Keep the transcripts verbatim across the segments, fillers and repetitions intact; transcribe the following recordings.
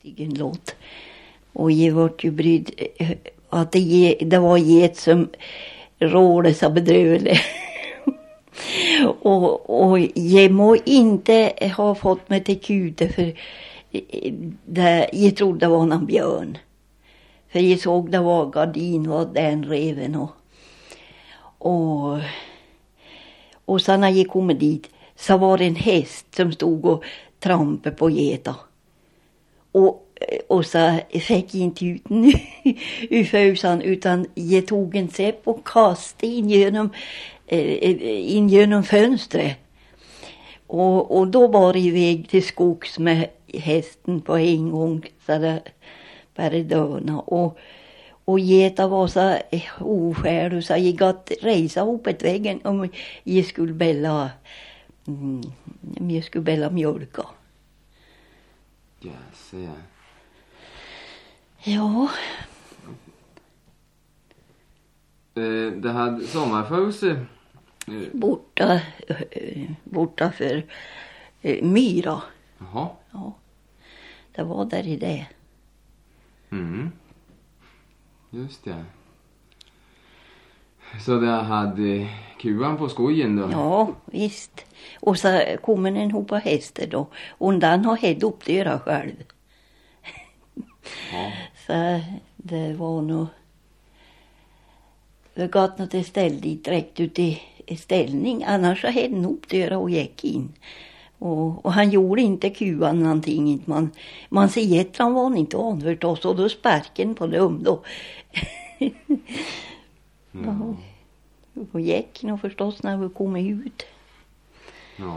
egen låt. Och jag var ju brydd att det, ge, det var get som rådde så bedrövligt. och, och jag må inte ha fått mig till kute för det, jag trodde det var en björn. För jag såg det var gardin var den reven och och och sen när jag kom dit så var det en häst som stod och trampade på geta. Och och så fick jag inte ut nu ur fösan utan jag tog en säpp och kastade in genom in genom fönstret. Och och då var det iväg till skogs med hästen på en gång så det bara döna och och geta var så ofärd och så jag gatt resa upp ett väggen om jag skulle bälla mm, om jag skulle bälla mjölka. Ja, ser. Ja. Eh, det hade sommarfose borta borta för eh, Myra. Jaha. Ja. Det var där i det. Mm. Just det. Så det hade kuan på skogen då? Ja, visst. Och så kom en hopa hästar då. Och den har hett upp det själv. Ja. Så det var nog... Vi gatt något till ställ dit direkt ut i ställning. Annars så hade den upp det och gick in. Och, och han gjorde inte kuan någonting. Inte man, man ser jättan var han inte anfört oss. Och då sparken på dem då. Mm. Och gick nog förstås när vi kom ut. Ja.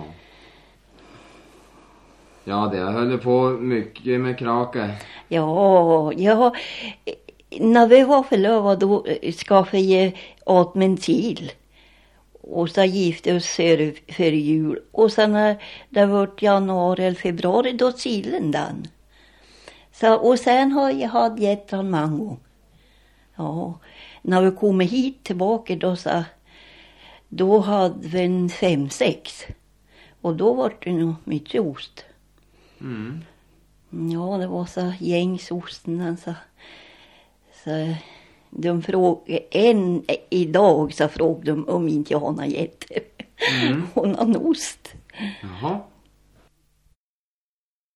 Ja, det höll på mycket med krake. Ja, ja. När vi var förlovade då skaffade jag åt mentil. Och så gifte oss för, för jul. Och sen när det var januari eller februari då silen den. Så, och sen har jag haft jättan mango. Ja. När vi kom hit tillbaka då så då hade vi en fem, sex. Och då var det nog mycket ost. Mm. Ja, det var så gängsosten så, så de frågade en idag så frågade de om inte jag har någon jätte. Mm. Och någon ost. Jaha.